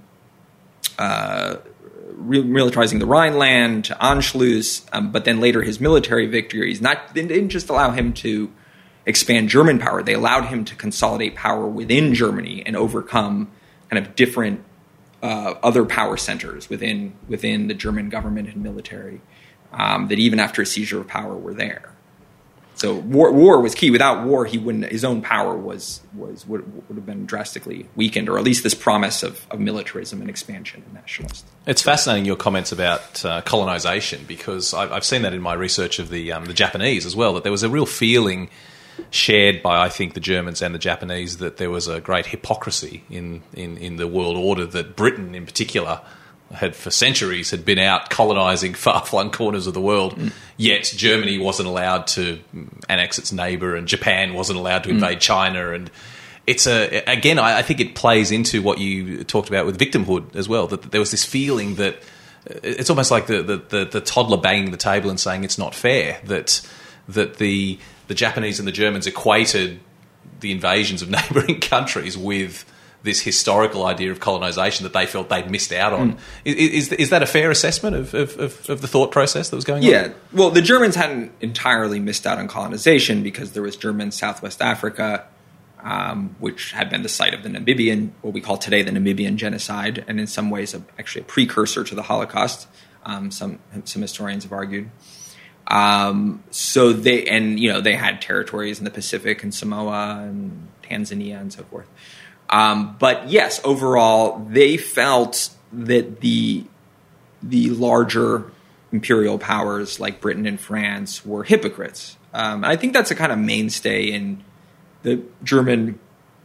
uh, remilitarizing the Rhineland to Anschluss, um, but then later his military victories not they didn't just allow him to expand German power. They allowed him to consolidate power within Germany and overcome kind of different uh, other power centers within within the German government and military um, that even after a seizure of power were there. So war, war was key. Without war, he wouldn't. His own power was was would, would have been drastically weakened, or at least this promise of, of militarism and expansion and nationalist. It's fascinating your comments about uh, colonization, because I've, I've seen that in my research of the um, the Japanese as well. That there was a real feeling shared by, I think, the Germans and the Japanese that there was a great hypocrisy in in, in the world order. That Britain, in particular, had for centuries had been out colonising far-flung corners of the world, mm. yet Germany wasn't allowed to annex its neighbour, and Japan wasn't allowed to invade mm. China. And it's a again, I, I think it plays into what you talked about with victimhood as well. That, that there was this feeling that it's almost like the, the, the, the toddler banging the table and saying it's not fair. That that the the Japanese and the Germans equated the invasions of neighbouring countries with this historical idea of colonisation that they felt they'd missed out on. Mm. Is, is is that a fair assessment of, of, of the thought process that was going yeah. on? Yeah. Well, the Germans hadn't entirely missed out on colonization, because there was German Southwest Africa, um, which had been the site of the Namibian, what we call today the Namibian genocide, and in some ways a, actually a precursor to the Holocaust. Um, some some historians have argued. Um, so they and you know they had territories in the Pacific and Samoa and Tanzania and so forth. Um, but yes, overall, they felt that the the larger imperial powers like Britain and France were hypocrites. Um, and I think that's a kind of mainstay in the German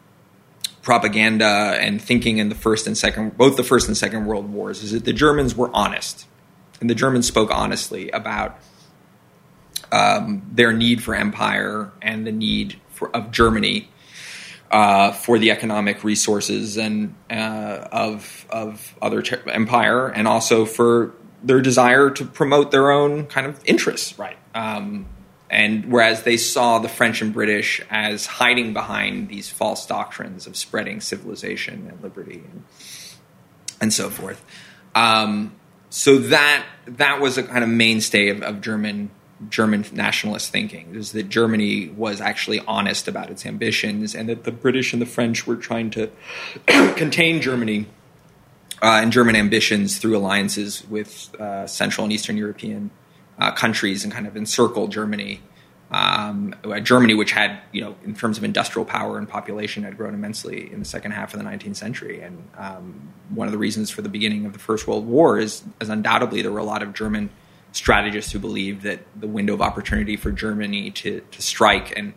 propaganda and thinking in the first and second, both the first and second world wars, is that the Germans were honest, and the Germans spoke honestly about um, their need for empire and the need for, of Germany. Uh, for the economic resources and uh, of of other ter- empire, and also for their desire to promote their own kind of interests, right? Um, and whereas they saw the French and British as hiding behind these false doctrines of spreading civilization and liberty and, and so forth, um, so that that was a kind of mainstay of, of German. German nationalist thinking is that Germany was actually honest about its ambitions, and that the British and the French were trying to contain Germany uh, and German ambitions through alliances with uh, Central and Eastern European uh, countries, and kind of encircle Germany. Um, Germany, which had, you know, in terms of industrial power and population, had grown immensely in the second half of the nineteenth century. And um, one of the reasons for the beginning of the First World War is, is undoubtedly there were a lot of German strategists who believed that the window of opportunity for Germany to, to strike and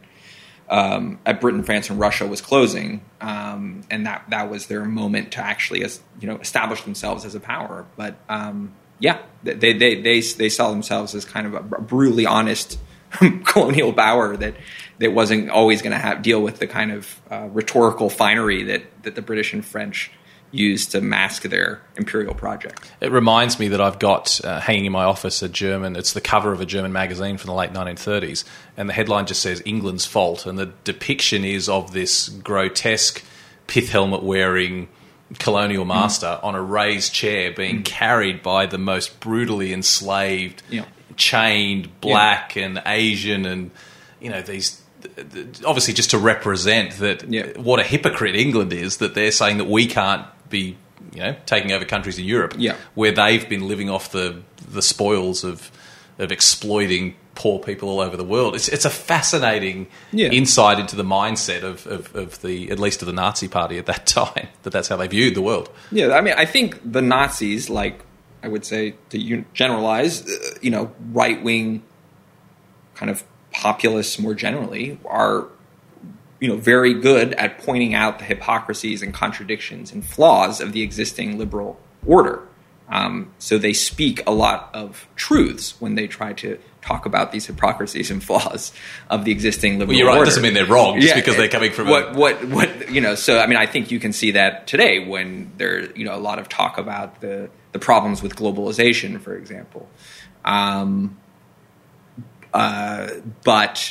um, at Britain, France, and Russia was closing, um, and that that was their moment to actually, as you know, establish themselves as a power. But um, yeah, they they they they saw themselves as kind of a brutally honest colonial power that that wasn't always going to have deal with the kind of uh, rhetorical finery that that the British and French used to mask their imperial project. It reminds me that I've got uh, hanging in my office a German, it's the cover of a German magazine from the late nineteen thirties, and the headline just says England's fault, and the depiction is of this grotesque pith helmet wearing colonial master mm. on a raised chair being mm. carried by the most brutally enslaved, yeah. chained black yeah. and Asian, and you know, these obviously just to represent that yeah. what a hypocrite England is, that they're saying that we can't be, you know, taking over countries in Europe yeah. where they've been living off the the spoils of of exploiting poor people all over the world. It's it's a fascinating yeah. insight into the mindset of, of, of the, at least of the Nazi Party at that time, that that's how they viewed the world. Yeah, I mean, I think the Nazis, like I would say to generalize, uh, you know, right-wing kind of populists more generally are, you know, very good at pointing out the hypocrisies and contradictions and flaws of the existing liberal order. Um, so they speak a lot of truths when they try to talk about these hypocrisies and flaws of the existing liberal well, you're right. order. It doesn't mean they're wrong just yeah, because they're coming from what, a... what, what, you know, so, I mean, I think you can see that today when there's, you know, a lot of talk about the, the problems with globalization, for example. Um, uh, but...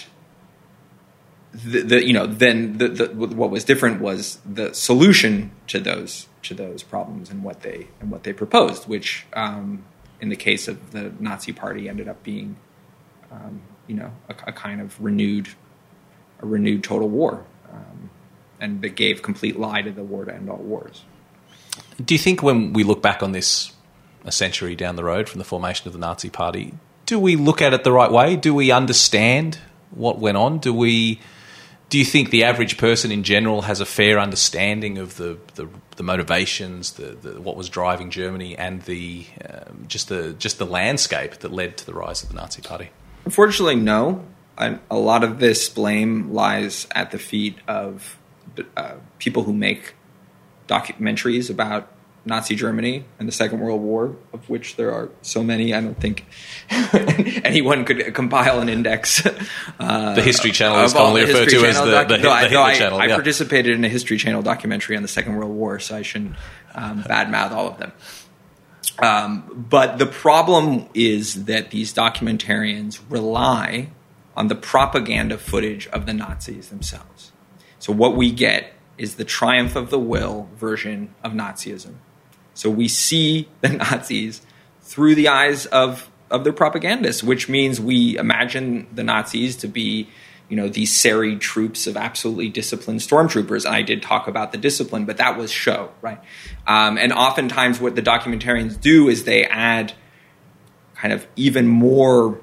The, the you know then the, the, what was different was the solution to those to those problems and what they and what they proposed, which um, in the case of the Nazi Party ended up being um, you know a, a kind of renewed a renewed total war, um, and that gave complete lie to the war to end all wars. Do you think when we look back on this a century down the road from the formation of the Nazi Party, do we look at it the right way? Do we understand what went on? Do we? Do you think the average person in general has a fair understanding of the the, the motivations, the, the what was driving Germany, and the um, just the just the landscape that led to the rise of the Nazi Party? Unfortunately, no. I, a lot of this blame lies at the feet of uh, people who make documentaries about Nazi Germany and the Second World War, of which there are so many. I don't think anyone could compile an index. Uh, the History Channel is commonly referred to as the, doc- the, the, no, I, the Hitler no, I, Channel. I yeah. participated in a History Channel documentary on the Second World War, so I shouldn't um, badmouth all of them. Um, but the problem is that these documentarians rely on the propaganda footage of the Nazis themselves. So what we get is the triumph of the will version of Nazism. So we see the Nazis through the eyes of, of their propagandists, which means we imagine the Nazis to be, you know, these serried troops of absolutely disciplined stormtroopers. And I did talk about the discipline, but that was show, right? Um, and oftentimes what the documentarians do is they add kind of even more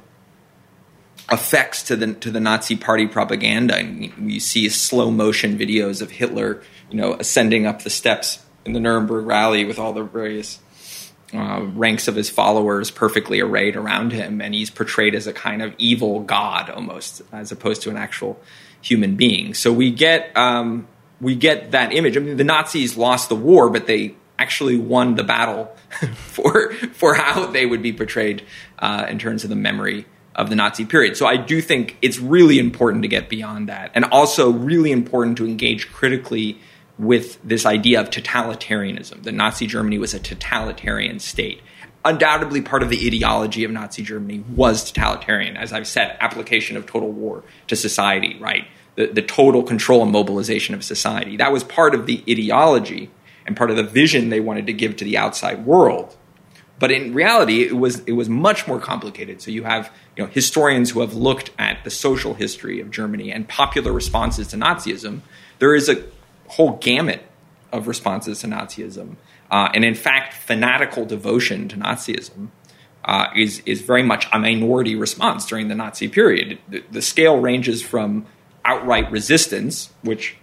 effects to the to the Nazi Party propaganda. And you see slow motion videos of Hitler, you know, ascending up the steps in the Nuremberg rally with all the various uh, ranks of his followers perfectly arrayed around him, and he's portrayed as a kind of evil god almost, as opposed to an actual human being. So we get um, we get that image. I mean, the Nazis lost the war, but they actually won the battle for for how they would be portrayed uh, in terms of the memory of the Nazi period. So I do think it's really important to get beyond that, and also really important to engage critically with this idea of totalitarianism. That Nazi Germany was a totalitarian state. Undoubtedly, part of the ideology of Nazi Germany was totalitarian. As I've said, application of total war to society, right? The, the total control and mobilization of society. That was part of the ideology and part of the vision they wanted to give to the outside world. But in reality, it was it was much more complicated. So you have you know historians who have looked at the social history of Germany and popular responses to Nazism. There is a whole gamut of responses to Nazism. Uh, and in fact, fanatical devotion to Nazism uh, is, is very much a minority response during the Nazi period. The, the scale ranges from outright resistance, which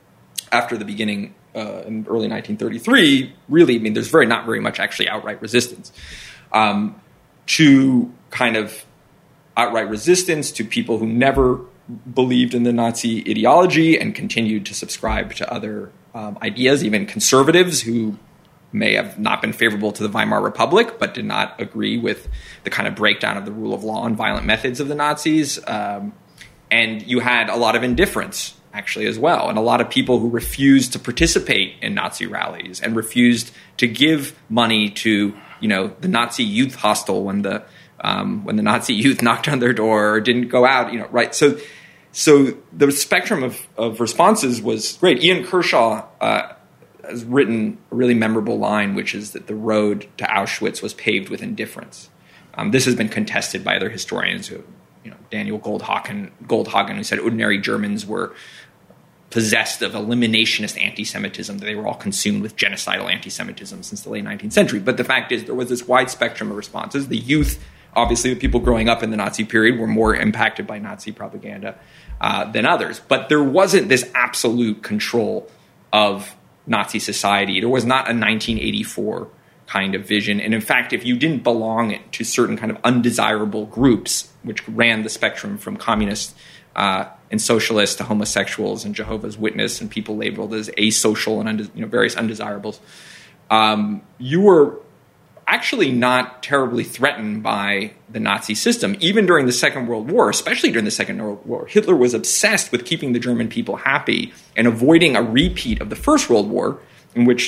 after the beginning uh, in early nineteen thirty-three, really, I mean, there's very not very much actually outright resistance, um, to kind of outright resistance to people who never believed in the Nazi ideology and continued to subscribe to other um, ideas, even conservatives who may have not been favorable to the Weimar Republic, but did not agree with the kind of breakdown of the rule of law and violent methods of the Nazis. Um, and you had a lot of indifference, actually, as well, and a lot of people who refused to participate in Nazi rallies and refused to give money to, you know, the Nazi youth hostel when the Um, when the Nazi youth knocked on their door or didn't go out, you know, right? So, so the spectrum of, of responses was great. Ian Kershaw uh, has written a really memorable line, which is that the road to Auschwitz was paved with indifference. Um, this has been contested by other historians, who, you know, Daniel Goldhagen, Goldhagen, who said ordinary Germans were possessed of eliminationist anti-Semitism, that they were all consumed with genocidal anti-Semitism since the late nineteenth century. But the fact is, there was this wide spectrum of responses. The youth, obviously, the people growing up in the Nazi period, were more impacted by Nazi propaganda uh, than others. But there wasn't this absolute control of Nazi society. There was not a nineteen eighty-four kind of vision. And in fact, if you didn't belong to certain kind of undesirable groups, which ran the spectrum from communists uh, and socialists to homosexuals and Jehovah's Witness and people labeled as asocial and unde- you know, various undesirables, um, you were actually not terribly threatened by the Nazi system. Even during the Second World War, especially during the Second World War, Hitler was obsessed with keeping the German people happy and avoiding a repeat of the First World War, in which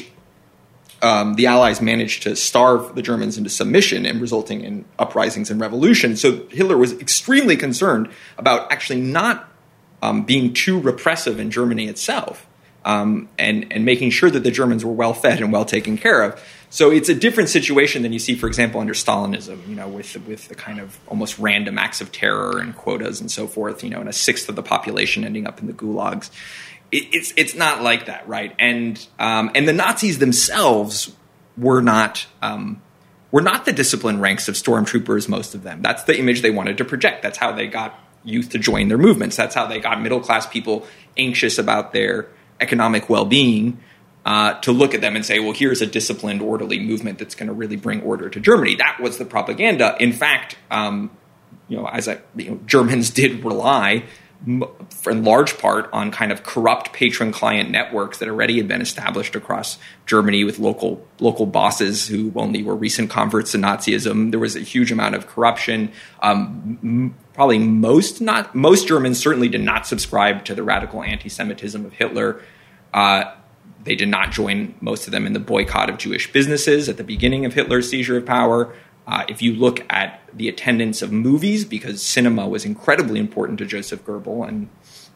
um, the Allies managed to starve the Germans into submission and resulting in uprisings and revolutions. So Hitler was extremely concerned about actually not um, being too repressive in Germany itself, um, and, and making sure that the Germans were well fed and well taken care of. So it's a different situation than you see, for example, under Stalinism, you know, with with the kind of almost random acts of terror and quotas and so forth, you know, and a sixth of the population ending up in the gulags. it, it's it's not like that, right? And um, and the Nazis themselves were not um, were not the disciplined ranks of stormtroopers. Most of them. That's the image they wanted to project. That's how they got youth to join their movements. That's how they got middle class people anxious about their economic well being. Uh, to look at them and say, well, here's a disciplined, orderly movement that's going to really bring order to Germany. That was the propaganda. In fact, um, you know, as I, you know, Germans did rely, m- for in large part, on kind of corrupt patron-client networks that already had been established across Germany with local local bosses who only were recent converts to Nazism. There was a huge amount of corruption. Um, m- probably most not most Germans certainly did not subscribe to the radical anti-Semitism of Hitler. Uh, They did not join, most of them, in the boycott of Jewish businesses at the beginning of Hitler's seizure of power. Uh, if you look at the attendance of movies, because cinema was incredibly important to Joseph Goebbels, and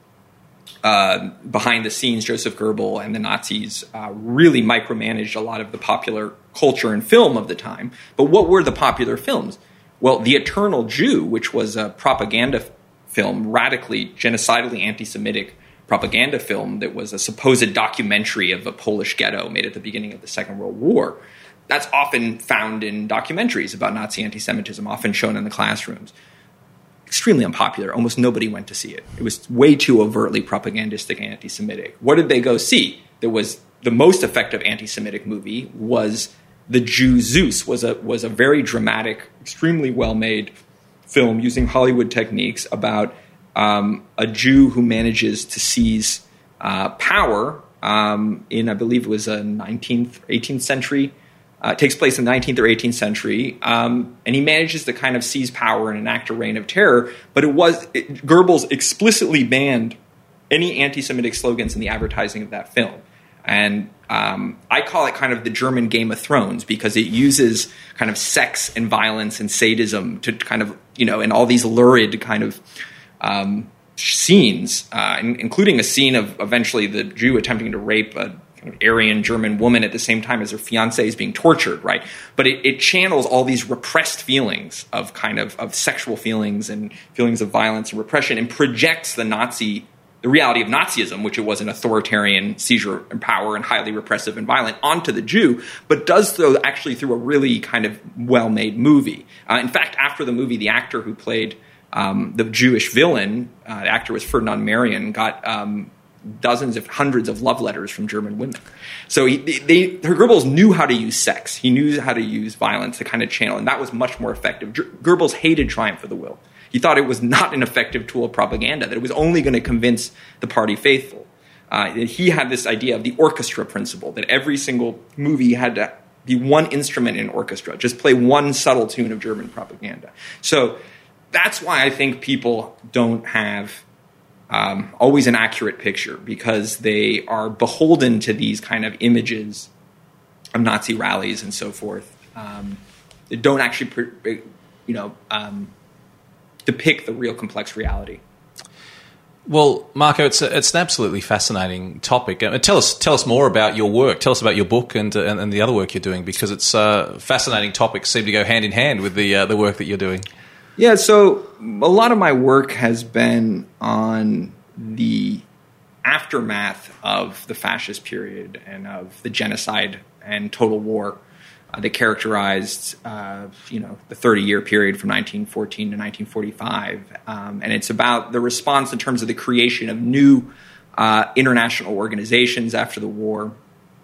uh, behind the scenes, Joseph Goebbels and the Nazis uh, really micromanaged a lot of the popular culture and film of the time. But what were the popular films? Well, The Eternal Jew, which was a propaganda f- film, radically, genocidally anti-Semitic propaganda film that was a supposed documentary of a Polish ghetto made at the beginning of the Second World War. That's often found in documentaries about Nazi anti-Semitism, often shown in the classrooms. Extremely unpopular. Almost nobody went to see it. It was way too overtly propagandistic and anti-Semitic. What did they go see? There was the most effective anti-Semitic movie was The Jew Zeus, was a was a very dramatic, extremely well-made film using Hollywood techniques about Um, a Jew who manages to seize uh, power um, in, I believe it was a nineteenth, eighteenth century. Uh, it takes place in the nineteenth or eighteenth century, um, and he manages to kind of seize power and enact a reign of terror. But it was it, Goebbels explicitly banned any anti-Semitic slogans in the advertising of that film, and um, I call it kind of the German Game of Thrones because it uses kind of sex and violence and sadism to kind of, you know, and all these lurid kind of Um, scenes, uh, in, including a scene of eventually the Jew attempting to rape a kind of Aryan German woman at the same time as her fiancé is being tortured, right? But it, it channels all these repressed feelings of kind of, of sexual feelings and feelings of violence and repression and projects the Nazi, the reality of Nazism, which it was an authoritarian seizure of power and highly repressive and violent, onto the Jew, but does so actually through a really kind of well-made movie. Uh, in fact, after the movie, the actor who played Um, the Jewish villain, uh, the actor was Ferdinand Marion, got um, dozens, if hundreds of love letters from German women. So he, they, they, Goebbels knew how to use sex. He knew how to use violence to kind of channel, and that was much more effective. Goebbels hated Triumph of the Will. He thought it was not an effective tool of propaganda, that it was only going to convince the party faithful. Uh, he had this idea of the orchestra principle, that every single movie had to be one instrument in an orchestra, just play one subtle tune of German propaganda. So that's why I think people don't have um, always an accurate picture, because they are beholden to these kind of images of Nazi rallies and so forth. Um, they don't actually, you know, um, depict the real complex reality. Well, Marco, it's a, it's an absolutely fascinating topic. Uh, tell us tell us more about your work. Tell us about your book and uh, and, and the other work you're doing, because it's uh, fascinating topics seem to go hand in hand with the uh, the work that you're doing. Yeah, so a lot of my work has been on the aftermath of the fascist period and of the genocide and total war uh, that characterized, uh, you know, the thirty-year period from nineteen fourteen to nineteen forty-five. Um, and it's about the response in terms of the creation of new uh, international organizations after the war,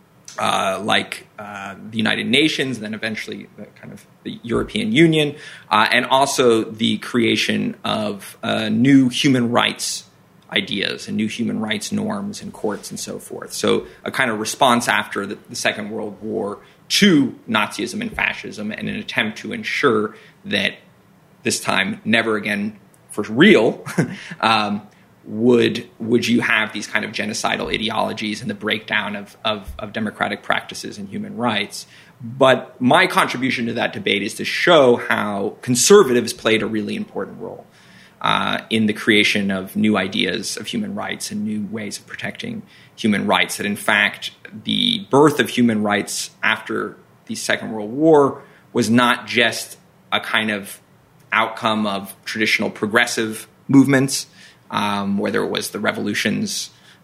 Uh, like uh, the United Nations, and then eventually the kind of the European Union, uh, and also the creation of uh, new human rights ideas and new human rights norms and courts and so forth. So a kind of response after the, the Second World War to Nazism and fascism, and an attempt to ensure that this time, never again for real, um, would would you have these kind of genocidal ideologies and the breakdown of, of, of democratic practices and human rights. But my contribution to that debate is to show how conservatives played a really important role uh, in the creation of new ideas of human rights and new ways of protecting human rights, that in fact the birth of human rights after the Second World War was not just a kind of outcome of traditional progressive movements, Um, whether it was the revolutions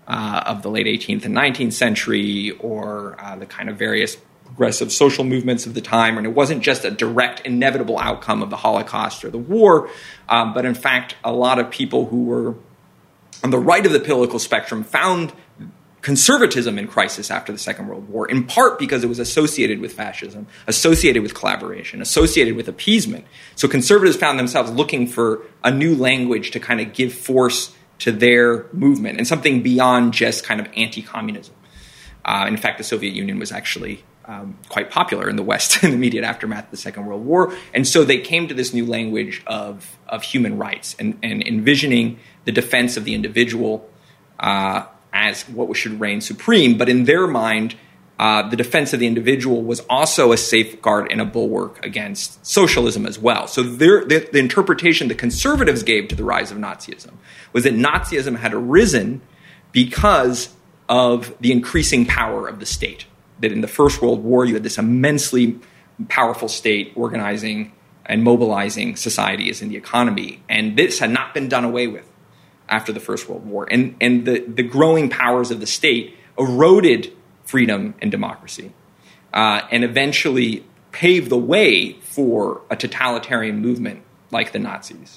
uh, of the late eighteenth and nineteenth century, or uh, the kind of various progressive social movements of the time. And it wasn't just a direct, inevitable outcome of the Holocaust or the war, um, but in fact, a lot of people who were on the right of the political spectrum found conservatism in crisis after the Second World War, in part because it was associated with fascism, associated with collaboration, associated with appeasement. So conservatives found themselves looking for a new language to kind of give force to their movement, and something beyond just kind of anti-communism. Uh, in fact, the Soviet Union was actually um, quite popular in the West in the immediate aftermath of the Second World War. And so they came to this new language of, of human rights and, and envisioning the defense of the individual uh, as what should reign supreme. But in their mind, uh, the defense of the individual was also a safeguard and a bulwark against socialism as well. So their, the, the interpretation the conservatives gave to the rise of Nazism was that Nazism had arisen because of the increasing power of the state. That in the First World War, you had this immensely powerful state organizing and mobilizing societies and the economy. And this had not been done away with after the First World War. And, and the, the growing powers of the state eroded freedom and democracy, uh, and eventually paved the way for a totalitarian movement like the Nazis.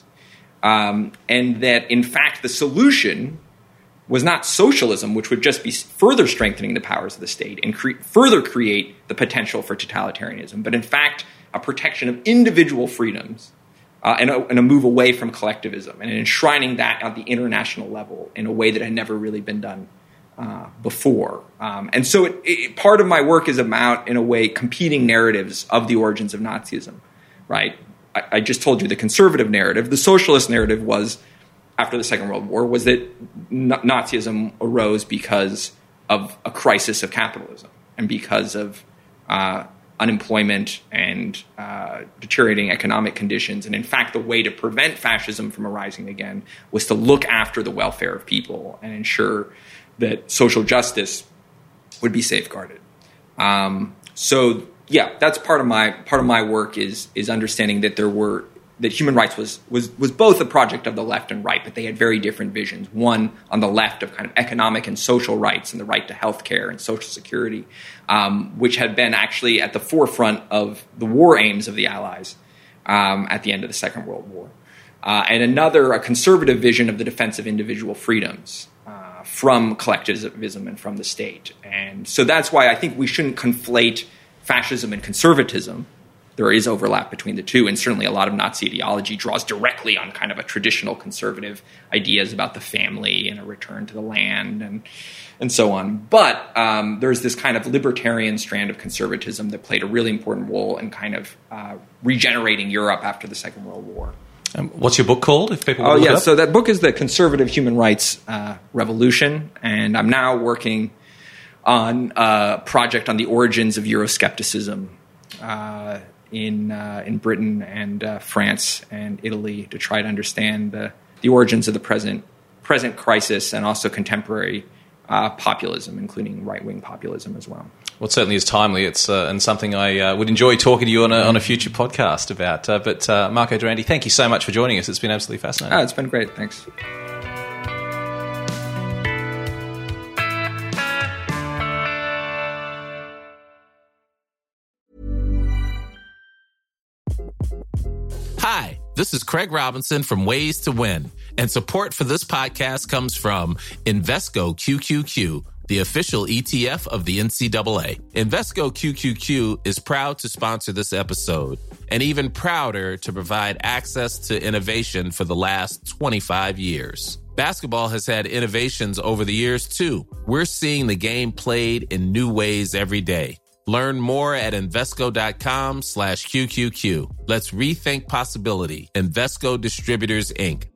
Um, and that, in fact, the solution was not socialism, which would just be further strengthening the powers of the state and cre- further create the potential for totalitarianism, but in fact, a protection of individual freedoms uh, and, a, and a move away from collectivism and enshrining that at the international level in a way that had never really been done uh, before. Um, and so it, it, part of my work is about, in a way, competing narratives of the origins of Nazism, right? I, I just told you the conservative narrative. The socialist narrative was, after the Second World War, was that Nazism arose because of a crisis of capitalism and because of uh, unemployment and uh, deteriorating economic conditions. And in fact, the way to prevent fascism from arising again was to look after the welfare of people and ensure that social justice would be safeguarded. Um, so, yeah, that's part of my part of my work is is understanding that there were that human rights was was was both a project of the left and right, but they had very different visions. One on the left of kind of economic and social rights and the right to health care and social security, um, which had been actually at the forefront of the war aims of the Allies um, at the end of the Second World War. Uh, and another, a conservative vision of the defense of individual freedoms uh, from collectivism and from the state. And so that's why I think we shouldn't conflate fascism and conservatism. There is overlap between the two, and certainly a lot of Nazi ideology draws directly on kind of a traditional conservative ideas about the family and a return to the land and and so on. But um, there's this kind of libertarian strand of conservatism that played a really important role in kind of uh, regenerating Europe after the Second World War. Um, what's your book called, if people Oh, want to yeah, look it up? so that book is The Conservative Human Rights uh, Revolution, and I'm now working on a project on the origins of Euroscepticism uh in uh, in Britain and uh, France and Italy to try to understand the, the origins of the present present crisis and also contemporary uh, populism, including right-wing populism as well. Well, it certainly is timely. It's uh, and something I uh, would enjoy talking to you on a, on a future podcast about. Uh, but uh, Marco Durante, thank you so much for joining us. It's been absolutely fascinating. Oh, it's been great. Thanks. Hi, this is Craig Robinson from Ways to Win, and support for this podcast comes from Invesco Q Q Q, the official E T F of the N C double A. Invesco Q Q Q is proud to sponsor this episode, and even prouder to provide access to innovation for the last twenty-five years. Basketball has had innovations over the years, too. We're seeing the game played in new ways every day. Learn more at Invesco.com slash QQQ. Let's rethink possibility. Invesco Distributors, Incorporated.